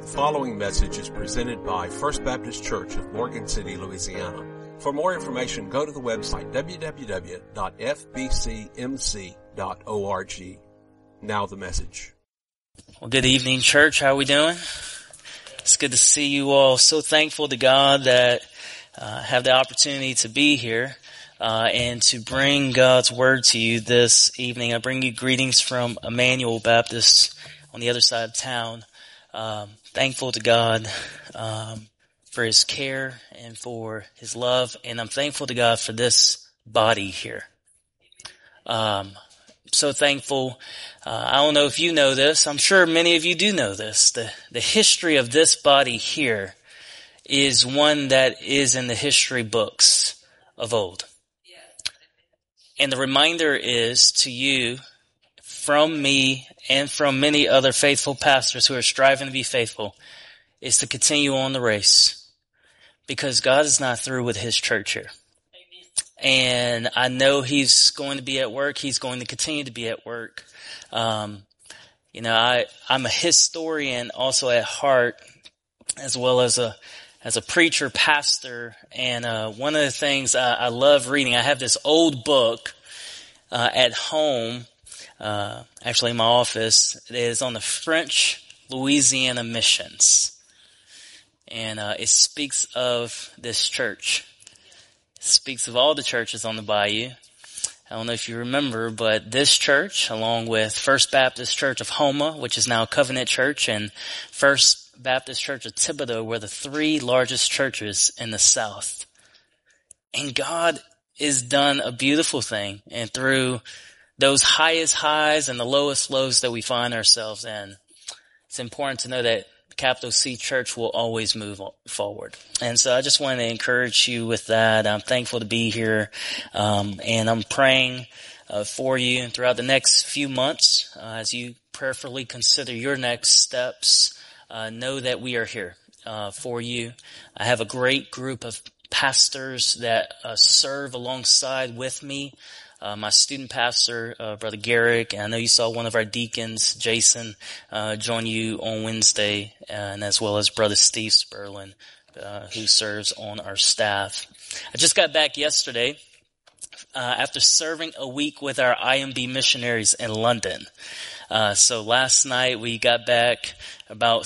following message is presented by First Baptist Church of Morgan City, Louisiana. For more information, go to the website www.fbcmc.org. Now the message. Well, good evening, church. How are we doing? It's good to see you all. So thankful to God that have the opportunity to be here and to bring God's word to you this evening. I bring you greetings from Emmanuel Baptist on the other side of town. Thankful to God for His care and for His love, and I'm thankful to God for this body here. So thankful. I don't know if you know this. I'm sure many of you do know this. The history of this body here is one that is in the history books of old. And the reminder is to you from me and from many other faithful pastors who are striving to be faithful is to continue on the race, because God is not through with His church here. And I know He's going to be at work. He's going to continue to be at work. I'm a historian also at heart, as well as a preacher, pastor. And one of the things I love reading, I have this old book at home, actually in my office. It is on the French Louisiana missions. And it speaks of this church. It speaks of all the churches on the bayou. I don't know if you remember, but this church, along with First Baptist Church of Houma, which is now Covenant Church, and First Baptist Church of Thibodaux, were the three largest churches in the South. And God has done a beautiful thing. And through those highest highs and the lowest lows that we find ourselves in, it's important to know that Capital C Church will always move forward. And so I just want to encourage you with that. I'm thankful to be here. And I'm praying for you throughout the next few months as you prayerfully consider your next steps. Know that we are here for you. I have a great group of pastors that serve alongside with me. My student pastor, Brother Garrick, and I know you saw one of our deacons, Jason, join you on Wednesday, and as well as Brother Steve Sperlin, who serves on our staff. I just got back yesterday after serving a week with our IMB missionaries in London. So last night we got back about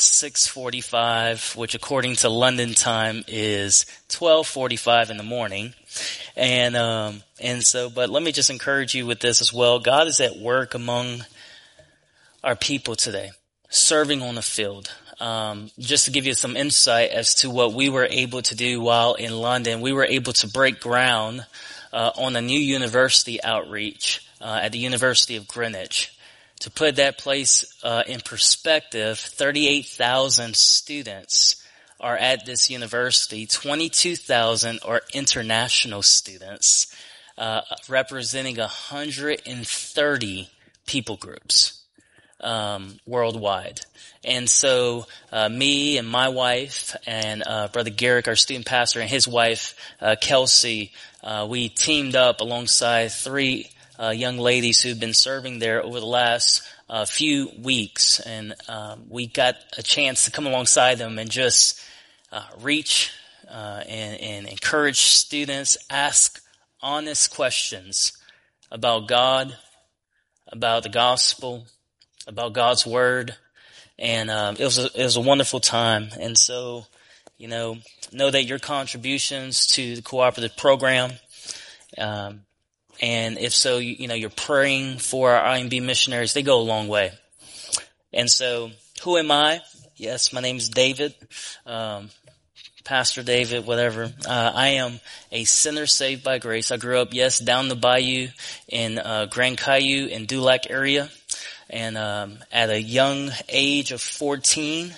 6:45, which according to London time is 12:45 in the morning. But let me just encourage you with this as well. God is at work among our people today, serving on the field. Just to give you some insight as to what we were able to do while in London, we were able to break ground on a new university outreach at the University of Greenwich. To put that place in perspective, 38,000 students are at this university. 22,000 are international students, representing 130 people groups worldwide. And so me and my wife and Brother Garrick, our student pastor, and his wife, Kelsey, we teamed up alongside three young ladies who've been serving there over the last few weeks, and we got a chance to come alongside them and just reach and encourage students, ask honest questions about God, about the gospel, about God's word, and it was a wonderful time. And so, know that your contributions to the cooperative program, and if so, you're praying for our IMB missionaries. They go a long way. And so, who am I? Yes, my name's David, Pastor David, whatever. I am a sinner saved by grace. I grew up, down the bayou in Grand Caillou and Dulac area. And at a young age of 14,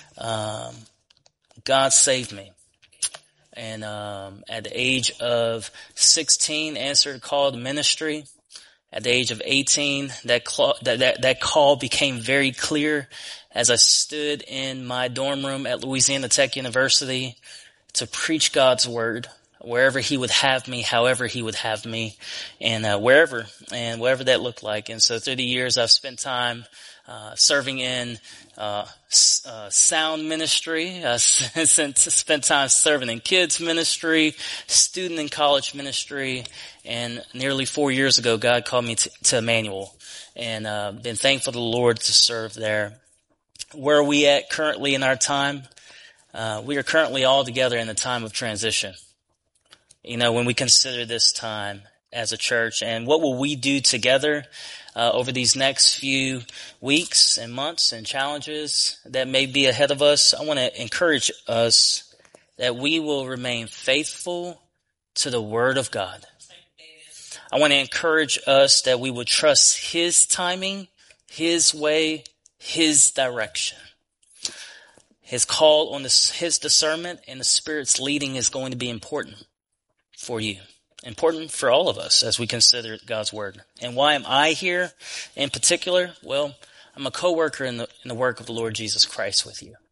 God saved me. And at the age of 16, answered a call to ministry. At the age of 18, that call became very clear as I stood in my dorm room at Louisiana Tech University to preach God's word wherever He would have me, however He would have me, and wherever and whatever that looked like. And so through the years, I've spent time serving in sound ministry, spent time serving in kids ministry, student and college ministry, and nearly 4 years ago, God called me to Emmanuel, and been thankful to the Lord to serve there. Where are we at currently in our time? We are currently all together in the time of transition. When we consider this time as a church, and what will we do together over these next few weeks and months and challenges that may be ahead of us, I want to encourage us that we will remain faithful to the Word of God. I want to encourage us that we will trust His timing, His way, His direction. His call on His discernment and the Spirit's leading is going to be important for you. Important for all of us as we consider God's Word. And why am I here in particular? Well, I'm a co-worker in the work of the Lord Jesus Christ with you.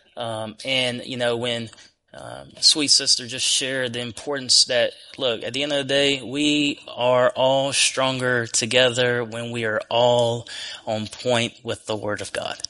When sweet sister just shared the importance that, look, at the end of the day, we are all stronger together when we are all on point with the Word of God.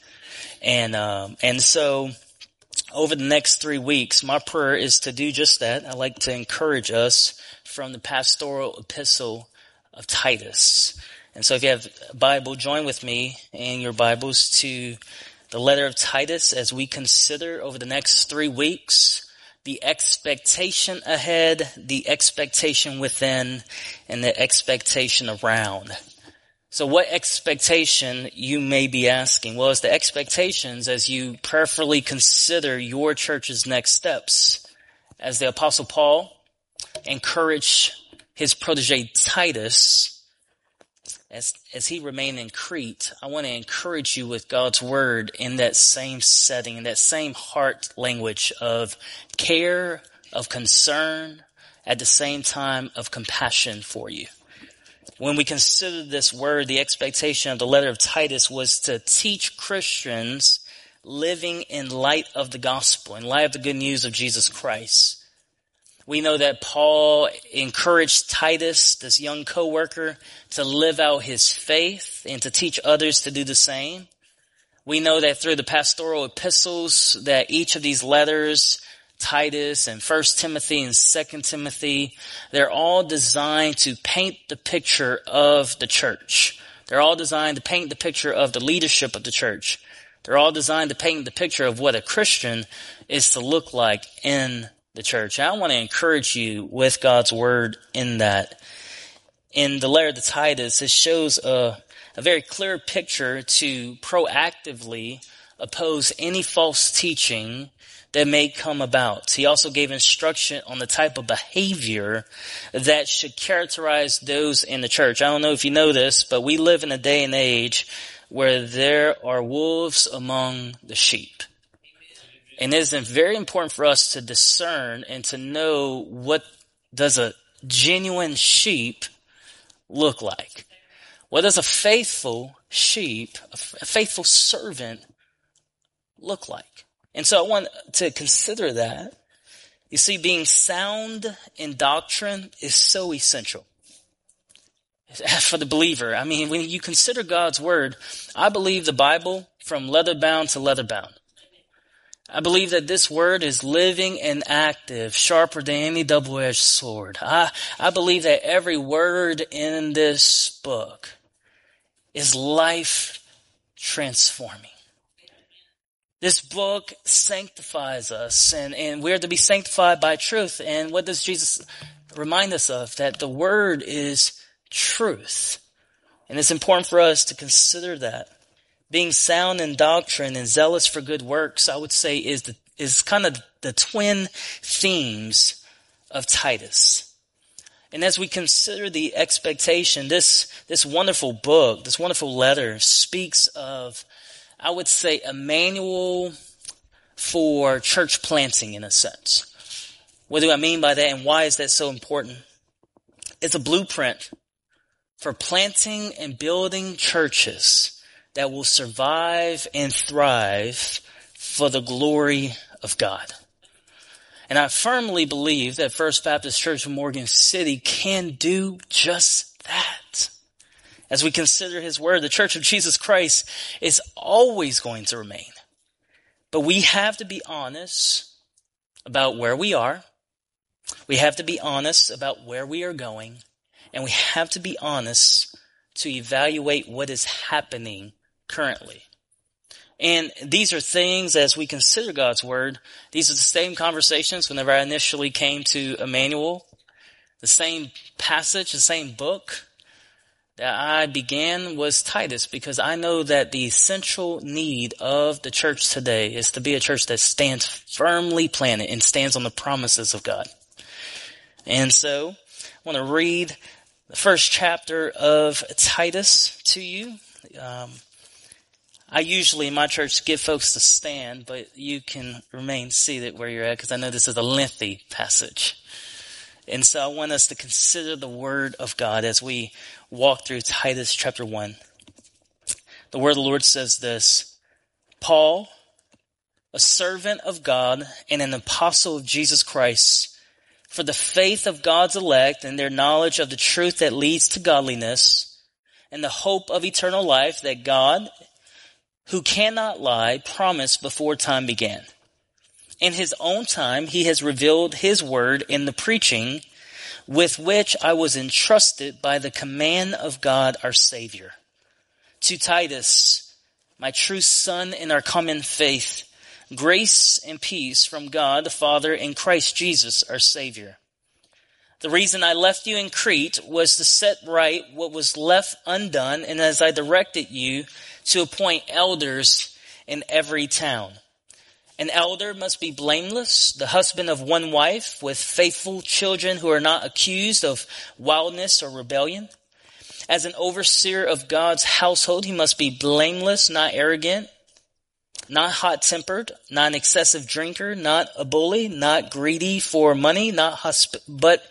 And so over the next 3 weeks, my prayer is to do just that. I like to encourage us from the pastoral epistle of Titus. And so if you have a Bible, join with me in your Bibles to the letter of Titus as we consider over the next 3 weeks the expectation ahead, the expectation within, and the expectation around. So what expectation, you may be asking? Well, it's the expectations as you prayerfully consider your church's next steps. As the Apostle Paul encouraged his protege Titus, as he remained in Crete, I want to encourage you with God's Word in that same setting, in that same heart language of care, of concern, at the same time of compassion for you. When we consider this word, the expectation of the letter of Titus was to teach Christians living in light of the gospel, in light of the good news of Jesus Christ. We know that Paul encouraged Titus, this young co-worker, to live out his faith and to teach others to do the same. We know that through the pastoral epistles that each of these letters, Titus and 1 Timothy and 2 Timothy, they're all designed to paint the picture of the church. They're all designed to paint the picture of the leadership of the church. They're all designed to paint the picture of what a Christian is to look like in the church. And I want to encourage you with God's Word in that. In the letter to Titus, it shows a very clear picture to proactively oppose any false teaching that may come about. He also gave instruction on the type of behavior that should characterize those in the church. I don't know if you know this, but we live in a day and age where there are wolves among the sheep. And it is very important for us to discern and to know what does a genuine sheep look like. What does a faithful sheep, a faithful servant look like? And so I want to consider that. You see, being sound in doctrine is so essential for the believer. I mean, when you consider God's Word, I believe the Bible from leather bound to leather bound. I believe that this Word is living and active, sharper than any double-edged sword. I believe that every word in this book is life transforming. This book sanctifies us, and we're to be sanctified by truth. And what does Jesus remind us of? That the Word is truth. And it's important for us to consider that. Being sound in doctrine and zealous for good works, I would say, is kind of the twin themes of Titus. And as we consider the expectation, this wonderful book, this wonderful letter speaks of, I would say, a manual for church planting in a sense. What do I mean by that, and why is that so important? It's a blueprint for planting and building churches that will survive and thrive for the glory of God. And I firmly believe that First Baptist Church of Morgan City can do just that. As we consider his word, the Church of Jesus Christ is always going to remain. But we have to be honest about where we are. We have to be honest about where we are going. And we have to be honest to evaluate what is happening currently. And these are things, as we consider God's word, these are the same conversations whenever I initially came to Emmanuel, the same passage, the same book that I began was Titus, because I know that the essential need of the church today is to be a church that stands firmly planted and stands on the promises of God. And so I want to read the first chapter of Titus to you. I usually in my church give folks to stand, but you can remain seated where you're at because I know this is a lengthy passage. And so I want us to consider the word of God as we walk through Titus chapter 1. The word of the Lord says this: Paul, a servant of God and an apostle of Jesus Christ, for the faith of God's elect and their knowledge of the truth that leads to godliness, and the hope of eternal life that God, who cannot lie, promised before time began. In his own time, he has revealed his word in the preaching with which I was entrusted by the command of God our Savior. To Titus, my true son in our common faith, grace and peace from God the Father and Christ Jesus our Savior. The reason I left you in Crete was to set right what was left undone, and as I directed you to appoint elders in every town. An elder must be blameless, the husband of one wife, with faithful children who are not accused of wildness or rebellion. As an overseer of God's household, he must be blameless, not arrogant, not hot-tempered, not an excessive drinker, not a bully, not greedy for money, but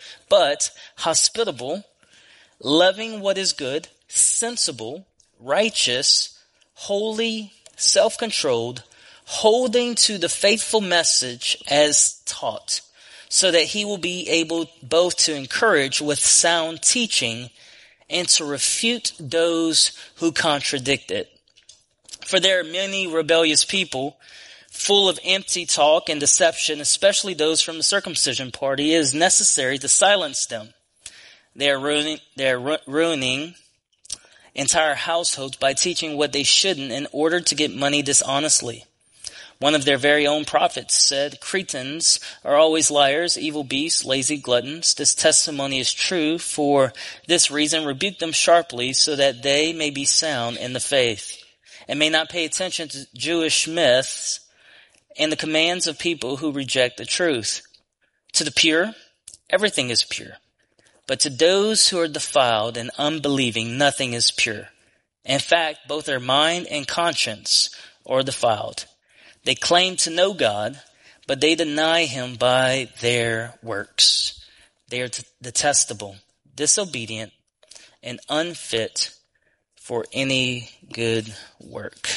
hospitable, loving what is good, sensible, righteous, holy, self-controlled, holding to the faithful message as taught, so that he will be able both to encourage with sound teaching and to refute those who contradict it. For there are many rebellious people, full of empty talk and deception, especially those from the circumcision party. It is necessary to silence them. They are ruining entire households by teaching what they shouldn't in order to get money dishonestly. One of their very own prophets said, Cretans are always liars, evil beasts, lazy gluttons. This testimony is true. For this reason, rebuke them sharply so that they may be sound in the faith and may not pay attention to Jewish myths and the commands of people who reject the truth. To the pure, everything is pure. But to those who are defiled and unbelieving, nothing is pure. In fact, both their mind and conscience are defiled. They claim to know God, but they deny him by their works. They are detestable, disobedient, and unfit for any good work.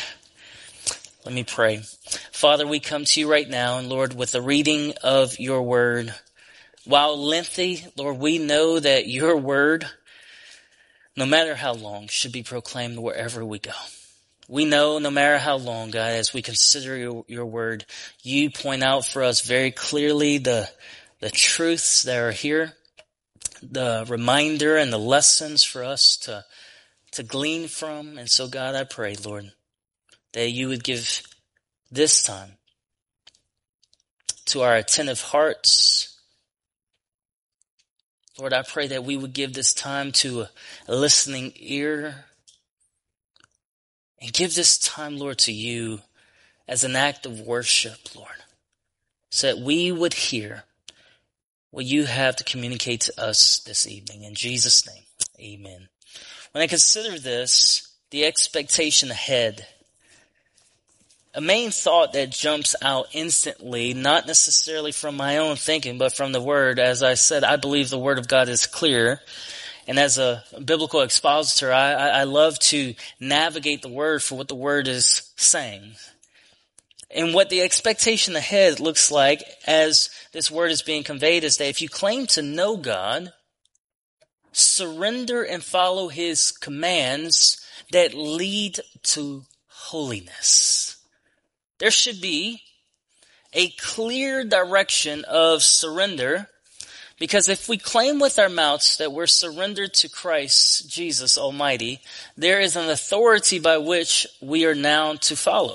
Let me pray. Father, we come to you right now, and Lord, with the reading of your word, while lengthy, Lord, we know that your word, no matter how long, should be proclaimed wherever we go. We know no matter how long, God, as we consider your word, you point out for us very clearly the truths that are here, the reminder and the lessons for us to glean from. And so, God, I pray, Lord, that you would give this time to our attentive hearts. Lord, I pray that we would give this time to a listening ear. And give this time, Lord, to you as an act of worship, Lord, so that we would hear what you have to communicate to us this evening. In Jesus' name, amen. When I consider this, the expectation ahead, a main thought that jumps out instantly, not necessarily from my own thinking, but from the Word. As I said, I believe the Word of God is clear. And as a biblical expositor, I love to navigate the Word for what the Word is saying. And what the expectation ahead looks like as this Word is being conveyed is that if you claim to know God, surrender and follow his commands that lead to holiness. There should be a clear direction of surrender, because if we claim with our mouths that we're surrendered to Christ Jesus Almighty, there is an authority by which we are now to follow.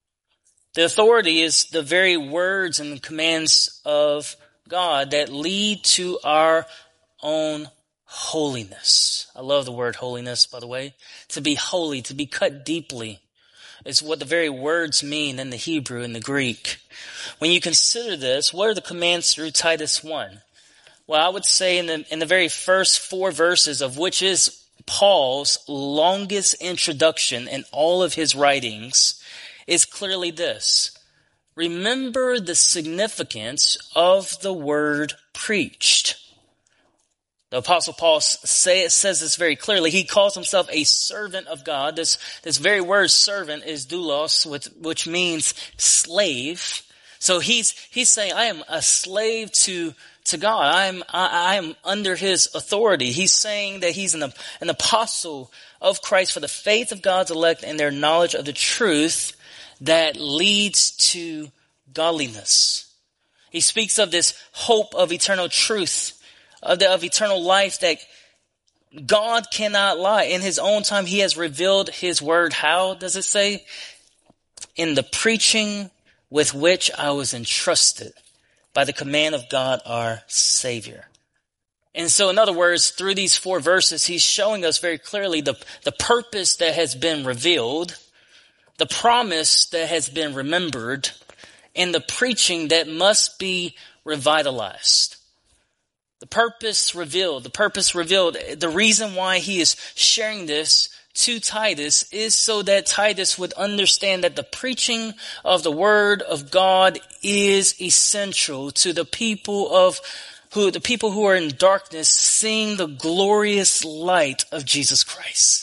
The authority is the very words and commands of God that lead to our own holiness. I love the word holiness, by the way. To be holy, to be cut deeply, is what the very words mean in the Hebrew and the Greek. When you consider this, what are the commands through Titus 1? Well, I would say in the very first 4 verses, of which is Paul's longest introduction in all of his writings, is clearly this: remember the significance of the word preached. The Apostle Paul says this very clearly. He calls himself a servant of God. This very word servant is doulos, which means slave. So he's saying, I am a slave to God. I am under his authority. He's saying that he's an apostle of Christ for the faith of God's elect and their knowledge of the truth that leads to godliness. He speaks of this hope of eternal truth, of eternal life, that God cannot lie. In his own time, he has revealed his word. How does it say? In the preaching with which I was entrusted by the command of God our Savior. And so, in other words, through these 4 verses, he's showing us very clearly the purpose that has been revealed, the promise that has been remembered, and the preaching that must be revitalized. The purpose revealed. The reason why he is sharing this to Titus is so that Titus would understand that the preaching of the word of God is essential to the people who are in darkness, seeing the glorious light of Jesus Christ.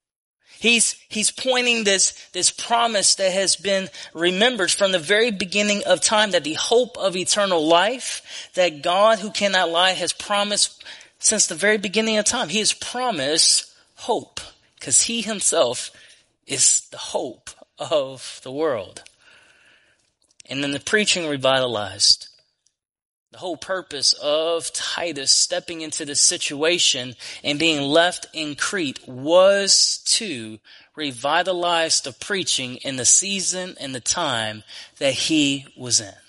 He's pointing this promise that has been remembered from the very beginning of time, that the hope of eternal life that God, who cannot lie, has promised since the very beginning of time. He has promised hope because he himself is the hope of the world. And then the preaching revitalized. The whole purpose of Titus stepping into this situation and being left in Crete was to revitalize the preaching in the season and the time that he was in.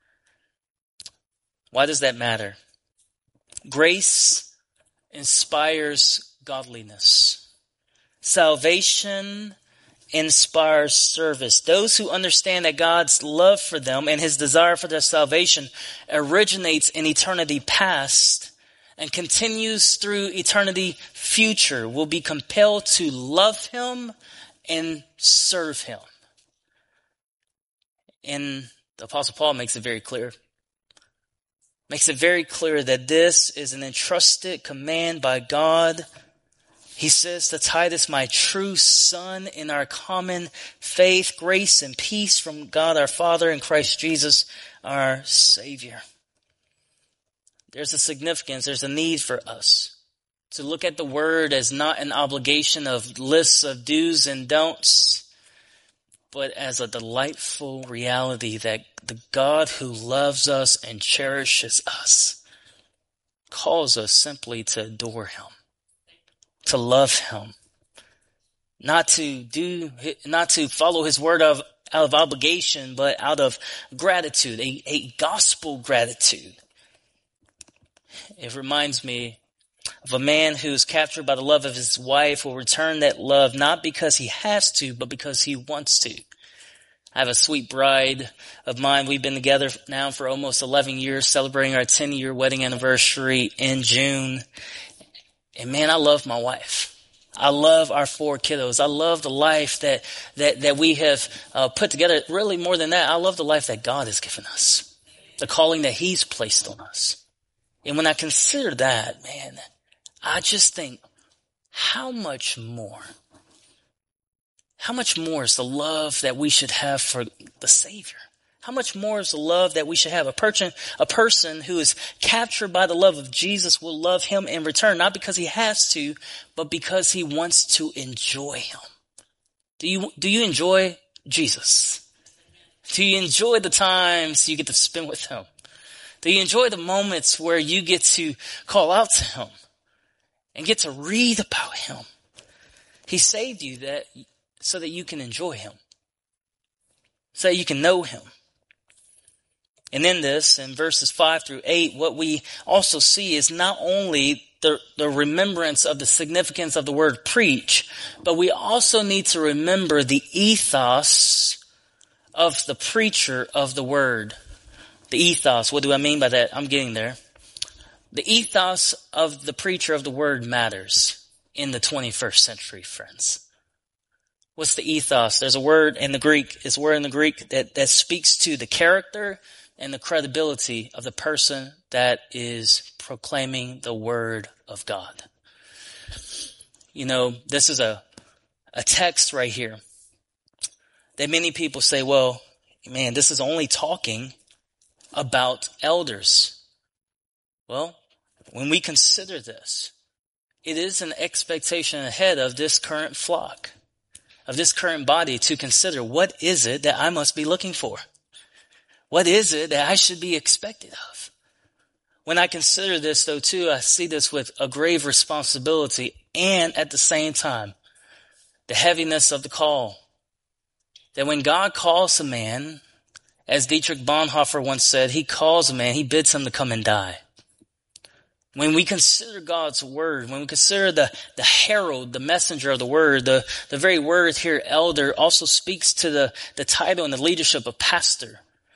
Why does that matter? Grace inspires godliness. Salvation inspires service. Those who understand that God's love for them and his desire for their salvation originates in eternity past and continues through eternity future will be compelled to love him and serve him. And the Apostle Paul makes it very clear. Makes it very clear that this is an entrusted command by God. He says to Titus, my true son in our common faith, grace and peace from God our Father and Christ Jesus our Savior. There's a significance, there's a need for us to look at the word as not an obligation of lists of do's and don'ts, but as a delightful reality that the God who loves us and cherishes us calls us simply to adore him. To love him, not to follow his word out of obligation, but out of gratitude, a gospel gratitude. It reminds me of a man who's captured by the love of his wife will return that love not because he has to, but because he wants to. I have a sweet bride of mine. We've been together now for almost 11 years, celebrating our 10-year wedding anniversary in June. And man, I love my wife. I love our 4 kiddos. I love the life that we have put together. Really more than that, I love the life that God has given us. The calling that he's placed on us. And when I consider that, man, I just think, how much more is the love that we should have for the Savior? How much more is the love that we should have? A person who is captured by the love of Jesus will love him in return, not because he has to, but because he wants to enjoy him. Do you enjoy Jesus? Do you enjoy the times you get to spend with him? Do you enjoy the moments where you get to call out to him and get to read about him? He saved you so that you can enjoy him, so that you can know him. And in this, in verses 5 through 8, what we also see is not only the remembrance of the significance of the word preach, but we also need to remember the ethos of the preacher of the word. The ethos, what do I mean by that? I'm getting there. The ethos of the preacher of the word matters in the 21st century, friends. What's the ethos? There's a word in the Greek. It's a word in the Greek that speaks to the character and the credibility of the person that is proclaiming the word of God. You know, this is a text right here that many people say, well, man, this is only talking about elders. Well, when we consider this, it is an expectation ahead of this current flock, of this current body, to consider, what is it that I must be looking for? What is it that I should be expected of? When I consider this, though, too, I see this with a grave responsibility and at the same time, the heaviness of the call. That when God calls a man, as Dietrich Bonhoeffer once said, he calls a man, he bids him to come and die. When we consider God's word, when we consider the herald, the messenger of the word, the very word here, elder, also speaks to the title and the leadership of pastor.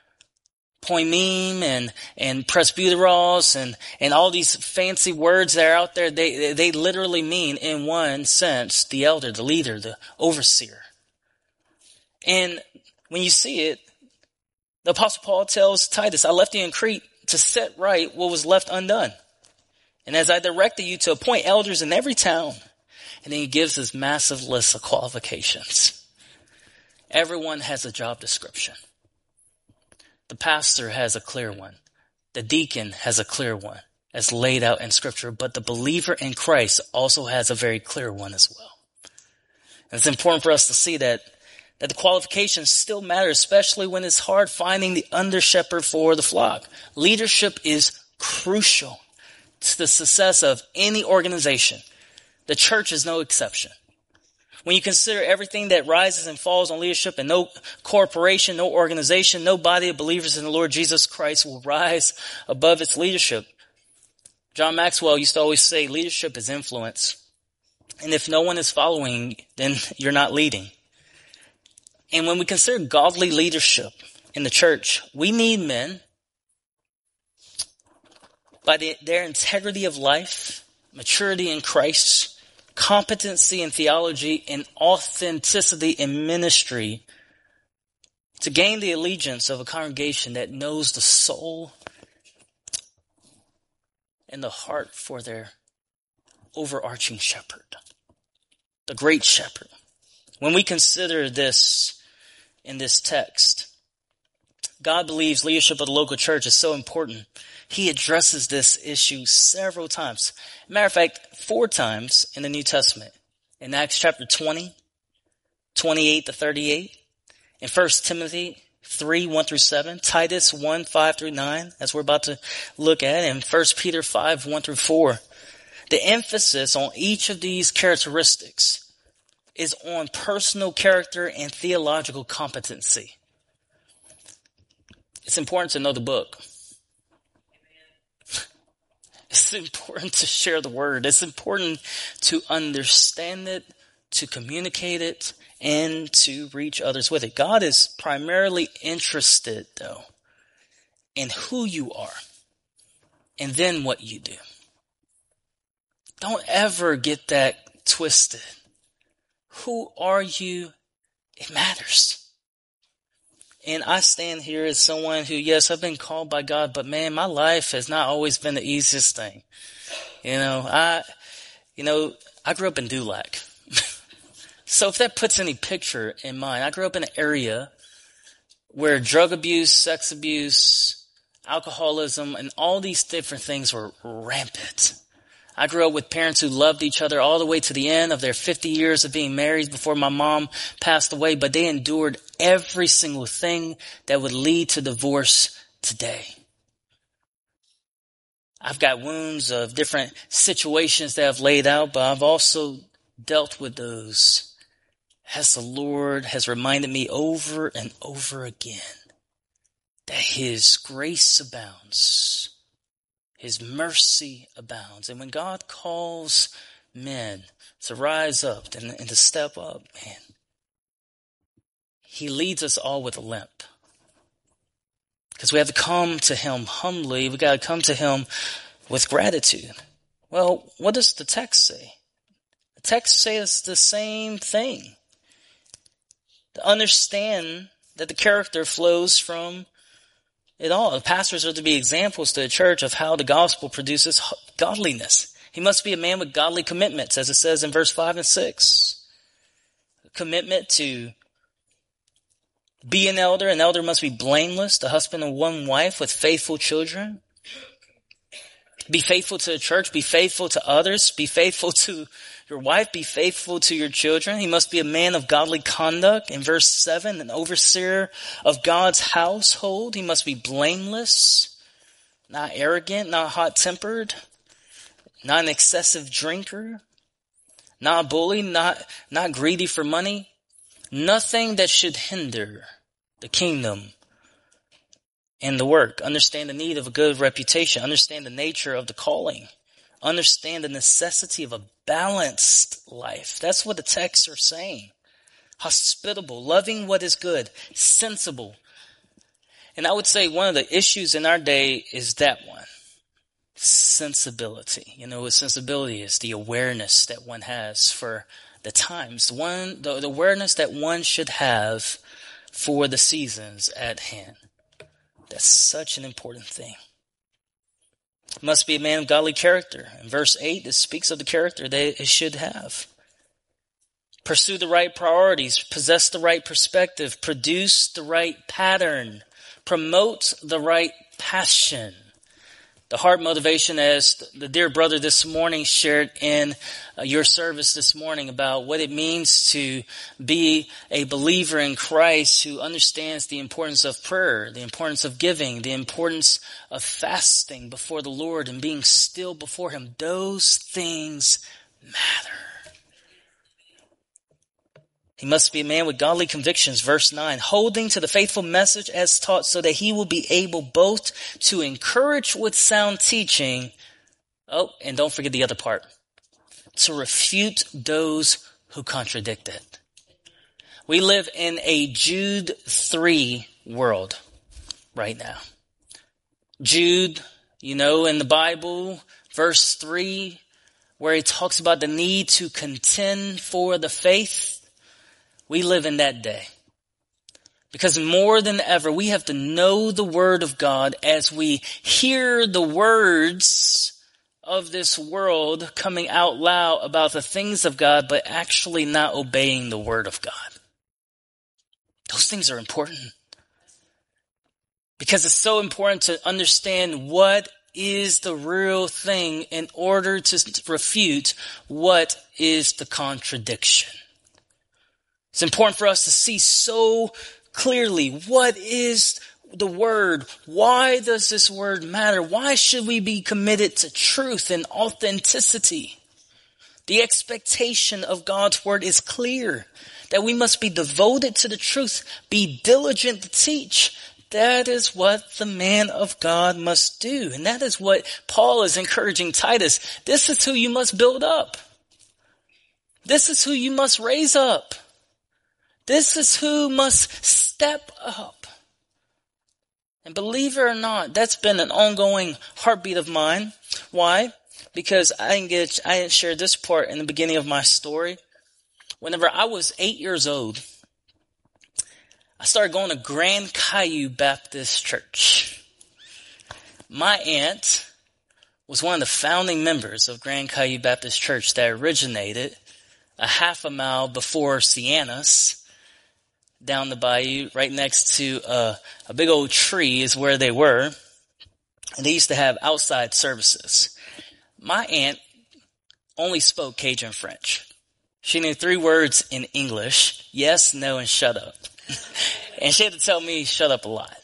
Poimim and presbyteros and all these fancy words that are out there, they literally mean, in one sense, the elder, the leader, the overseer. And when you see it, the Apostle Paul tells Titus, I left you in Crete to set right what was left undone. And as I directed you to appoint elders in every town. And then he gives this massive list of qualifications. Everyone has a job description. The pastor has a clear one. The deacon has a clear one, as laid out in Scripture. But the believer in Christ also has a very clear one as well. And it's important for us to see that the qualifications still matter, especially when it's hard finding the under-shepherd for the flock. Leadership is crucial to the success of any organization. The church is no exception. When you consider everything that rises and falls on leadership, and no corporation, no organization, no body of believers in the Lord Jesus Christ will rise above its leadership. John Maxwell used to always say, leadership is influence. And if no one is following, then you're not leading. And when we consider godly leadership in the church, we need men by their integrity of life, maturity in Christ, competency in theology, and authenticity in ministry to gain the allegiance of a congregation that knows the soul and the heart for their overarching shepherd, the great shepherd. When we consider this in this text, God believes leadership of the local church is so important. He addresses this issue several times. Matter of fact, 4 times in the New Testament. In Acts chapter 20, 28 to 38. In 1 Timothy 3, 1 through 7. Titus 1, 5 through 9, as we're about to look at. And 1 Peter 5, 1 through 4. The emphasis on each of these characteristics is on personal character and theological competency. It's important to know the book. It's important to share the word. It's important to understand it, to communicate it, and to reach others with it. God is primarily interested, though, in who you are and then what you do. Don't ever get that twisted. Who are you? It matters. And I stand here as someone who, yes, I've been called by God, but man, my life has not always been the easiest thing. I grew up in Dulac. So if that puts any picture in mind, I grew up in an area where drug abuse, sex abuse, alcoholism, and all these different things were rampant. I grew up with parents who loved each other all the way to the end of their 50 years of being married before my mom passed away, but they endured every single thing that would lead to divorce today. I've got wounds of different situations that I've laid out, but I've also dealt with those as the Lord has reminded me over and over again that His grace abounds. His mercy abounds. And when God calls men to rise up and to step up, man, He leads us all with a limp. Because we have to come to Him humbly. We got to come to Him with gratitude. Well, what does the text say? The text says the same thing. To understand that the character flows from it all. The pastors are to be examples to the church of how the gospel produces godliness. He must be a man with godly commitments, as it says in verse 5 and 6. A commitment to be an elder. An elder must be blameless, the husband of one wife with faithful children. Be faithful to the church. Be faithful to others. Be faithful to your wife. Be faithful to your children. He must be a man of godly conduct. In verse 7, an overseer of God's household. He must be blameless, not arrogant, not hot-tempered, not an excessive drinker, not a bully, not greedy for money. Nothing that should hinder the kingdom and the work. Understand the need of a good reputation. Understand the nature of the calling. Understand the necessity of a balanced life. That's what the texts are saying. Hospitable, loving what is good, sensible. And I would say one of the issues in our day is that one. Sensibility. You know what sensibility is? The awareness that one has for the times. The awareness that one should have for the seasons at hand. That's such an important thing. Must be a man of godly character. In verse 8, it speaks of the character that it should have. Pursue the right priorities, possess the right perspective, produce the right pattern, promote the right passion. The heart motivation, as the dear brother this morning shared in your service this morning about what it means to be a believer in Christ who understands the importance of prayer, the importance of giving, the importance of fasting before the Lord and being still before Him. Those things matter. He must be a man with godly convictions, verse 9, holding to the faithful message as taught so that he will be able both to encourage with sound teaching. Oh, and don't forget the other part. To refute those who contradict it. We live in a Jude 3 world right now. Jude, you know, in the Bible, verse 3, where he talks about the need to contend for the faith. We live in that day. Because more than ever, we have to know the Word of God as we hear the words of this world coming out loud about the things of God, but actually not obeying the Word of God. Those things are important. Because it's so important to understand what is the real thing in order to refute what is the contradiction. It's important for us to see so clearly what is the Word. Why does this Word matter? Why should we be committed to truth and authenticity? The expectation of God's Word is clear, that we must be devoted to the truth, be diligent to teach. That is what the man of God must do. And that is what Paul is encouraging Titus. This is who you must build up. This is who you must raise up. This is who must step up. And believe it or not, that's been an ongoing heartbeat of mine. Why? Because I didn't share this part in the beginning of my story. Whenever I was 8 years old, I started going to Grand Caillou Baptist Church. My aunt was one of the founding members of Grand Caillou Baptist Church that originated a half a mile before Sienna's down the bayou, right next to a big old tree is where they were. And they used to have outside services. My aunt only spoke Cajun French. She knew 3 words in English: yes, no, and shut up. And she had to tell me shut up a lot.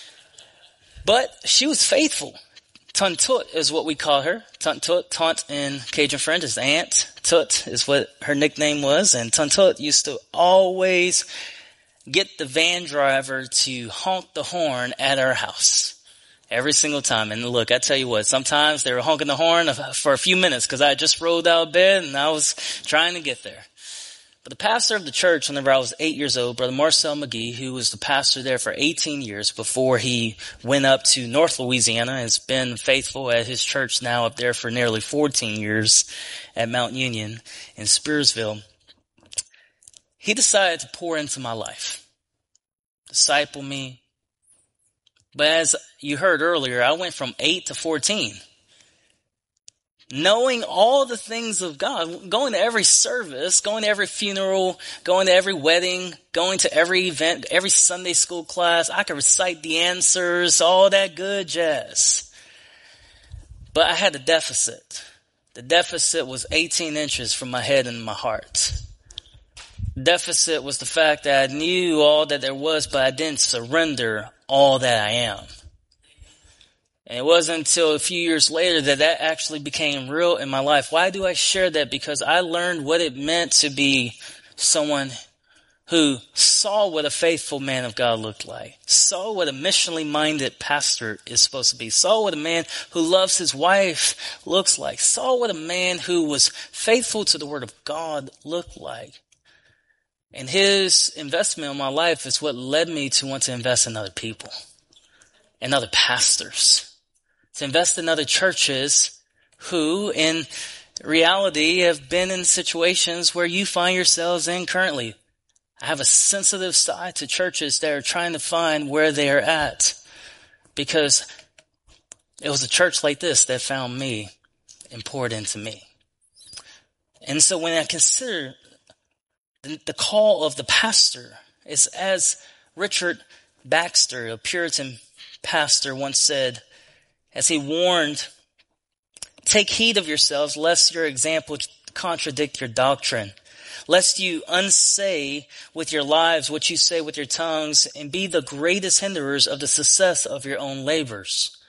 But she was faithful. Tun Tut is what we call her. Tun Tut, Taunt in Cajun French is aunt. Tut is what her nickname was. And Tun Tut used to always get the van driver to honk the horn at our house. Every single time. And look, I tell you what, sometimes they were honking the horn for a few minutes because I just rolled out of bed and I was trying to get there. But the pastor of the church, whenever I was 8 years old, Brother Marcel McGee, who was the pastor there for 18 years before he went up to North Louisiana, has been faithful at his church now up there for nearly 14 years at Mount Union in Spearsville. He decided to pour into my life, disciple me. But as you heard earlier, I went from 8 to 14. Knowing all the things of God, going to every service, going to every funeral, going to every wedding, going to every event, every Sunday school class. I could recite the answers, all that good jazz. But I had a deficit. The deficit was 18 inches from my head and my heart. Deficit was the fact that I knew all that there was, but I didn't surrender all that I am. And it wasn't until a few years later that actually became real in my life. Why do I share that? Because I learned what it meant to be someone who saw what a faithful man of God looked like, saw what a missionally minded pastor is supposed to be, saw what a man who loves his wife looks like, saw what a man who was faithful to the word of God looked like. And his investment in my life is what led me to want to invest in other people and other pastors, to invest in other churches who, in reality, have been in situations where you find yourselves in currently. I have a sensitive side to churches that are trying to find where they are at, because it was a church like this that found me and poured into me. And so when I consider the call of the pastor, is as Richard Baxter, a Puritan pastor, once said, as he warned, "Take heed of yourselves, lest your example contradict your doctrine, lest you unsay with your lives what you say with your tongues, and be the greatest hinderers of the success of your own labors."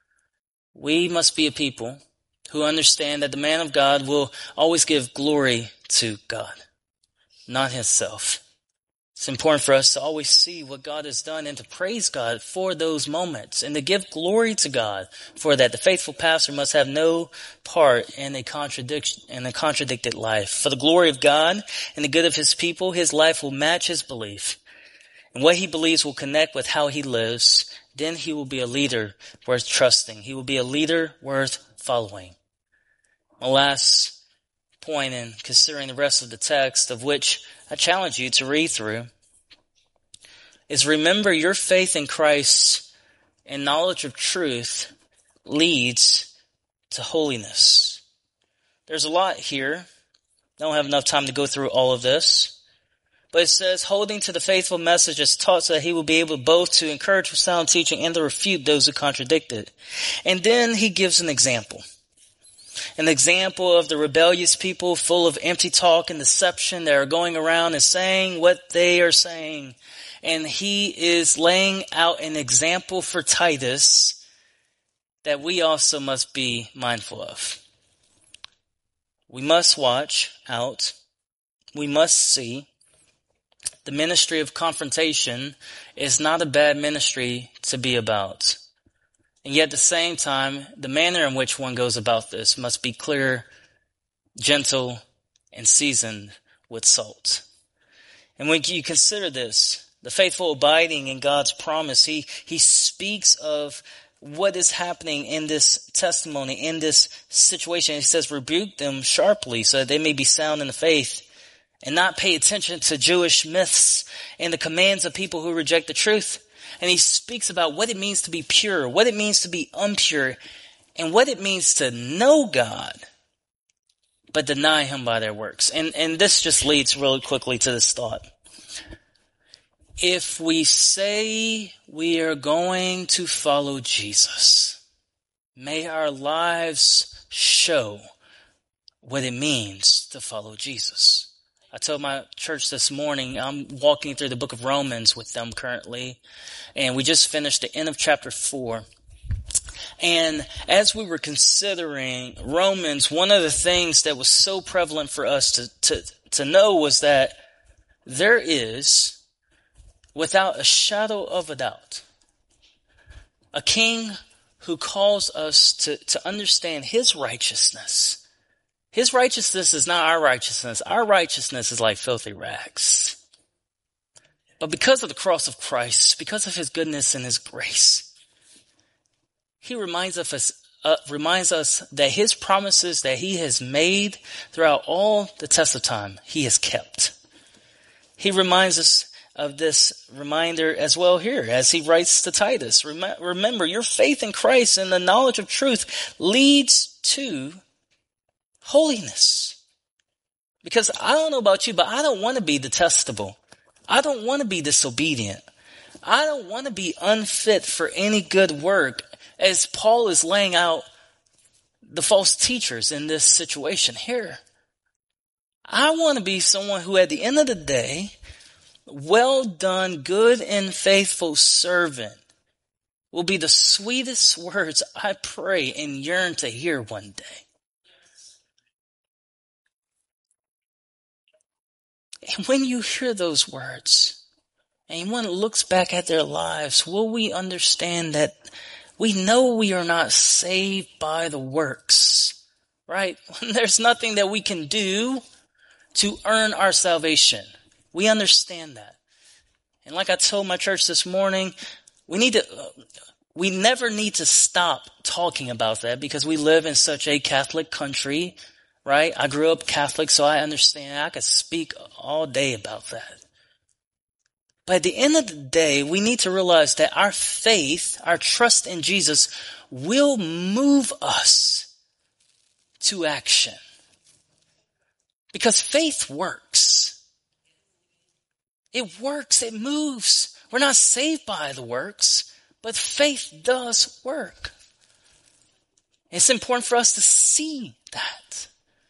We must be a people who understand that the man of God will always give glory to God, not himself. It's important for us to always see what God has done and to praise God for those moments and to give glory to God for that. The faithful pastor must have no part in a contradicted life. For the glory of God and the good of his people, his life will match his belief. And what he believes will connect with how he lives. Then he will be a leader worth trusting. He will be a leader worth following. My last point in considering the rest of the text, of which I challenge you to read through, is remember your faith in Christ and knowledge of truth leads to holiness. There's a lot here. I don't have enough time to go through all of this. But it says, holding to the faithful message is taught so that he will be able both to encourage with sound teaching and to refute those who contradict it. And then he gives an example. An example of the rebellious people full of empty talk and deception that are going around and saying what they are saying. And he is laying out an example for Titus that we also must be mindful of. We must watch out. We must see. The ministry of confrontation is not a bad ministry to be about. And yet at the same time, the manner in which one goes about this must be clear, gentle, and seasoned with salt. And when you consider this, the faithful abiding in God's promise, he speaks of what is happening in this testimony, in this situation. He says, rebuke them sharply so that they may be sound in the faith and not pay attention to Jewish myths and the commands of people who reject the truth. And he speaks about what it means to be pure, what it means to be impure, and what it means to know God, but deny him by their works. And this just leads really quickly to this thought. if we say we are going to follow Jesus, may our lives show what it means to follow Jesus. I told my church this morning, I'm walking through the book of Romans with them currently, and we just finished the end of chapter 4. And as we were considering Romans, one of the things that was so prevalent for us to know was that there is, without a shadow of a doubt, a king who calls us to understand his righteousness. His righteousness is not our righteousness. Our righteousness is like filthy rags. But because of the cross of Christ, because of his goodness and his grace, he reminds us that his promises that he has made throughout all the test of time, he has kept. He reminds us of this reminder as well here as he writes to Titus. Remember, your faith in Christ and the knowledge of truth leads to holiness. Because I don't know about you, but I don't want to be detestable. I don't want to be disobedient. I don't want to be unfit for any good work, as Paul is laying out the false teachers in this situation here. I want to be someone who at the end of the day, well done, good and faithful servant, will be the sweetest words I pray and yearn to hear one day. And when you hear those words, and one looks back at their lives, will we understand that we know we are not saved by the works, right? There's nothing that we can do to earn our salvation. We understand that. And like I told my church this morning, we never need to stop talking about that because we live in such a Catholic country, right? I grew up Catholic, so I understand. I could speak all day about that. But at the end of the day, we need to realize that our faith, our trust in Jesus will move us to action. Because faith works. It works. It moves. We're not saved by the works, but faith does work. It's important for us to see that.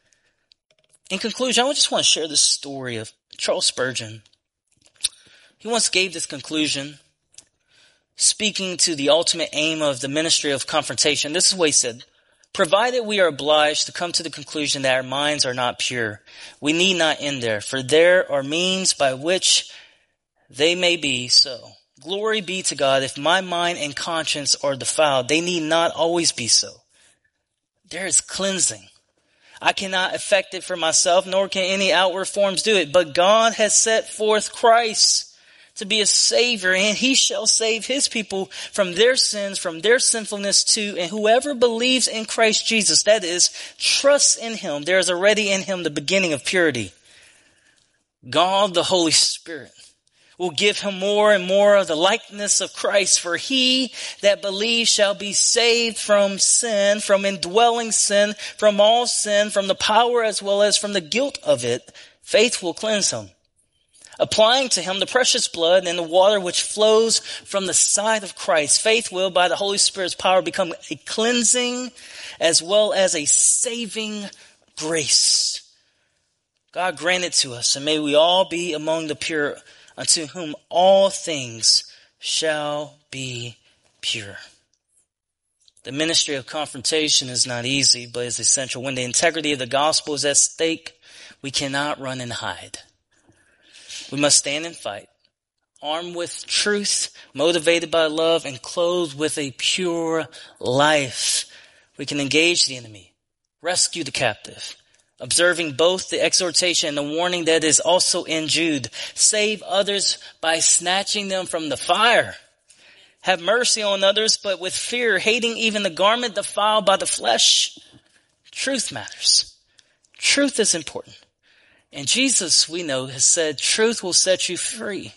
In conclusion, I just want to share this story of Charles Spurgeon. He once gave this conclusion, speaking to the ultimate aim of the ministry of confrontation. This is what he said: provided we are obliged to come to the conclusion that our minds are not pure, we need not end there, for there are means by which they may be so. Glory be to God, if my mind and conscience are defiled, they need not always be so. There is cleansing. I cannot effect it for myself, nor can any outward forms do it. But God has set forth Christ to be a Savior, and he shall save his people from their sins, from their sinfulness too. And whoever believes in Christ Jesus, that is, trusts in him, there is already in him the beginning of purity. God, the Holy Spirit, will give him more and more of the likeness of Christ. For he that believes shall be saved from sin, from indwelling sin, from all sin, from the power as well as from the guilt of it. Faith will cleanse him, applying to him the precious blood and the water which flows from the side of Christ. Faith will, by the Holy Spirit's power, become a cleansing as well as a saving grace. God grant it to us, and may we all be among the pure, unto whom all things shall be pure. The ministry of confrontation is not easy, but is essential. When the integrity of the gospel is at stake, we cannot run and hide. We must stand and fight, armed with truth, motivated by love, and clothed with a pure life. We can engage the enemy, rescue the captive, observing both the exhortation and the warning that is also in Jude. Save others by snatching them from the fire. Have mercy on others, but with fear, hating even the garment defiled by the flesh. Truth matters. Truth is important. And Jesus, we know, has said truth will set you free.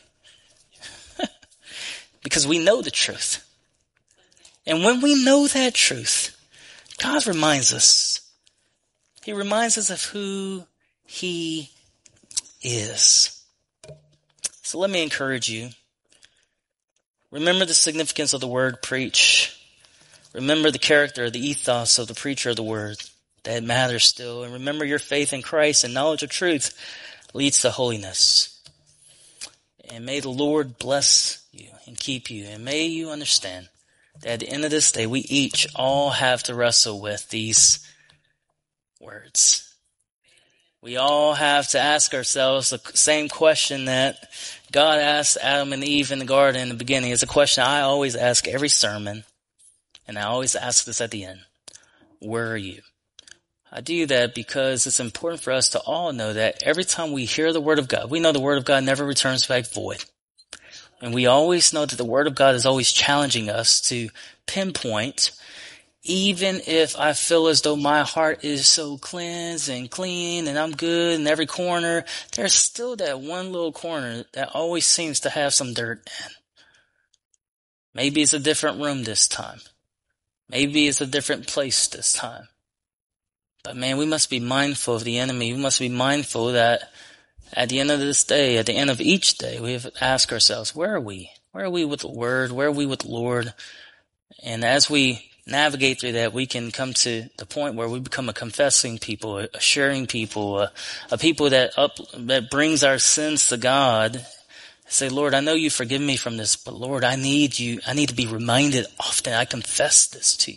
Because we know the truth. And when we know that truth, God reminds us. He reminds us of who he is. So let me encourage you Remember the significance of the word preach. Remember the character, the ethos of the preacher of the word. That matters still. And remember your faith in Christ and knowledge of truth leads to holiness. And may the Lord bless you and keep you. And may you understand that at the end of this day, we each all have to wrestle with these words. We all have to ask ourselves the same question that God asked Adam and Eve in the garden in the beginning. It's a question I always ask every sermon, and I always ask this at the end. Where are you? I do that because it's important for us to all know that every time we hear the Word of God, we know the Word of God never returns back void. And we always know that the Word of God is always challenging us to pinpoint, even if I feel as though my heart is so cleansed and clean and I'm good in every corner, there's still that one little corner that always seems to have some dirt in. Maybe it's a different room this time. Maybe it's a different place this time. But man, we must be mindful of the enemy. We must be mindful that at the end of this day, at the end of each day, we have to ask ourselves, where are we? Where are we with the Word? Where are we with the Lord? And as we navigate through that, we can come to the point where we become a confessing people, a sharing people, a people that brings our sins to God. Say, Lord, I know you forgive me from this, but Lord, I need you. I need to be reminded often. I confess this to you.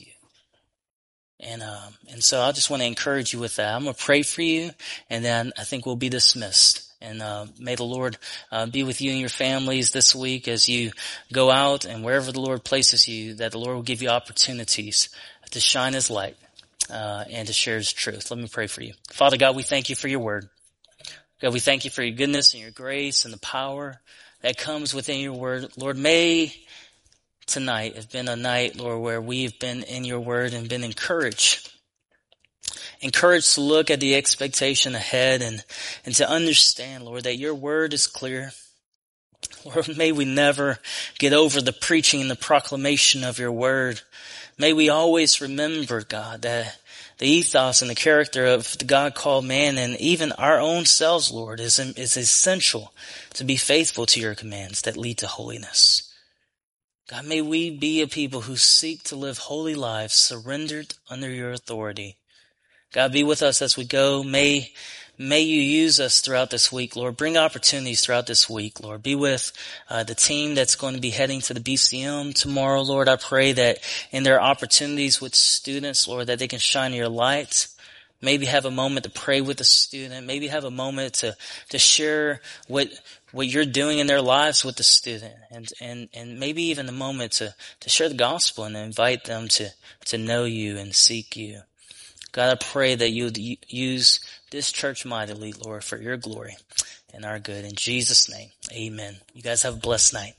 And so I just want to encourage you with that. I'm going to pray for you, and then I think we'll be dismissed. And may the Lord be with you and your families this week as you go out and wherever the Lord places you, that the Lord will give you opportunities to shine His light and to share His truth. Let me pray for you. Father God, we thank you for your word. God, we thank you for your goodness and your grace and the power that comes within your word. Lord, may tonight have been a night, Lord, where we've been in your word and been encouraged. Encouraged to look at the expectation ahead and to understand, Lord, that your word is clear. Lord, may we never get over the preaching and the proclamation of your word. May we always remember, God, that the ethos and the character of the God called man and even our own selves, Lord, is essential to be faithful to your commands that lead to holiness. God, may we be a people who seek to live holy lives surrendered under your authority. God, be with us as we go. May you use us throughout this week, Lord. Bring opportunities throughout this week, Lord. Be with the team that's going to be heading to the BCM tomorrow, Lord. I pray that in their opportunities with students, Lord, that they can shine your light. Maybe have a moment to pray with the student. Maybe have a moment to share what you're doing in their lives with the student. And maybe even a moment to share the gospel and invite them to know you and seek you. God, I pray that you would use this church mightily, Lord, for your glory and our good. In Jesus' name, amen. You guys have a blessed night.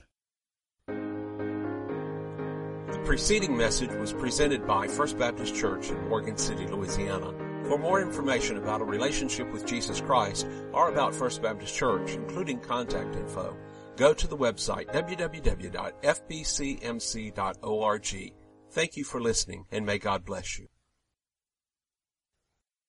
The preceding message was presented by First Baptist Church in Morgan City, Louisiana. For more information about a relationship with Jesus Christ or about First Baptist Church, including contact info, go to the website www.fbcmc.org. Thank you for listening, and may God bless you.